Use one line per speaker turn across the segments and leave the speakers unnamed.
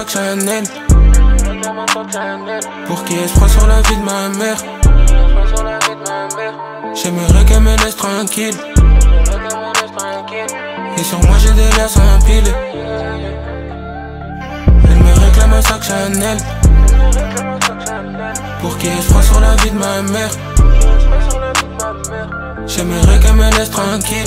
sac Chanel. Pour qui se froid sur la vie de ma mère. J'aimerais qu'elle me laisse tranquille. Et sur moi j'ai des liens sans empiler. Elle me réclame un sac Chanel. Pour qui se froid sur la vie de ma mère. J'aimerais qu'elle me laisse tranquille.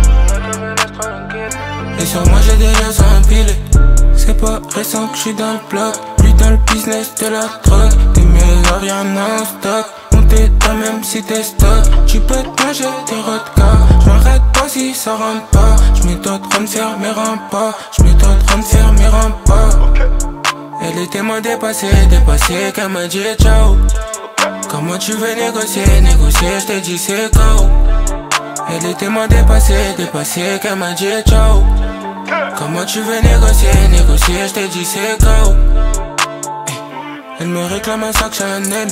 Et sur moi j'ai des liens sans empiler. C'est pas récent que je suis dans le bloc. Plus dans le business de la drogue. T'es meilleur, rien en stock. On t'éteint même si t'es stock. Tu peux te manger tes rodkas. J'm'arrête pas si ça rentre pas. J'm'étonnerai de faire mes remparts. J'm'étonnerai de faire mes remparts. Elle était moins dépassée qu'elle m'a dit ciao. Comment tu veux négocier, j't'ai dit c'est KO. Elle était moins dépassée qu'elle m'a dit ciao. Comment tu veux négocier, j't'ai dit c'est KO. Elle me réclame un sac Chanel.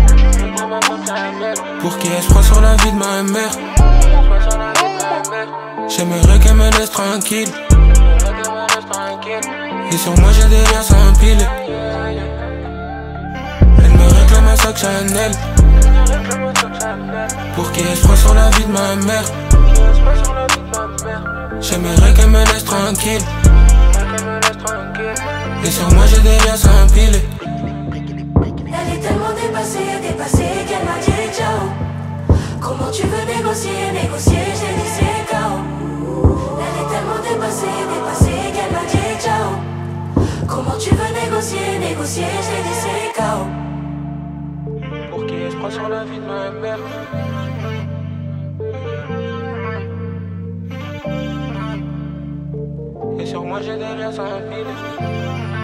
Pour qui elle se croit sur la vie de ma mère. J'aimerais qu'elle me laisse tranquille. Et sur moi j'ai des liens sans empiler. Elle me réclame un sac Chanel. Pour qui elle se croit sur la vie de ma mère. J'aimerais qu'elle me laisse tranquille. Et sur moi j'ai des liens sans empiler.
Elle est tellement dépassée qu'elle m'a dit ciao. Comment tu veux négocier, j'ai dit c'est KO. Elle est tellement dépassée qu'elle m'a dit ciao. Comment tu veux négocier, j'ai dit c'est KO.
Pour qui elle se croit sur la vie de ma mère. Et sur moi j'ai des liens sans empiler.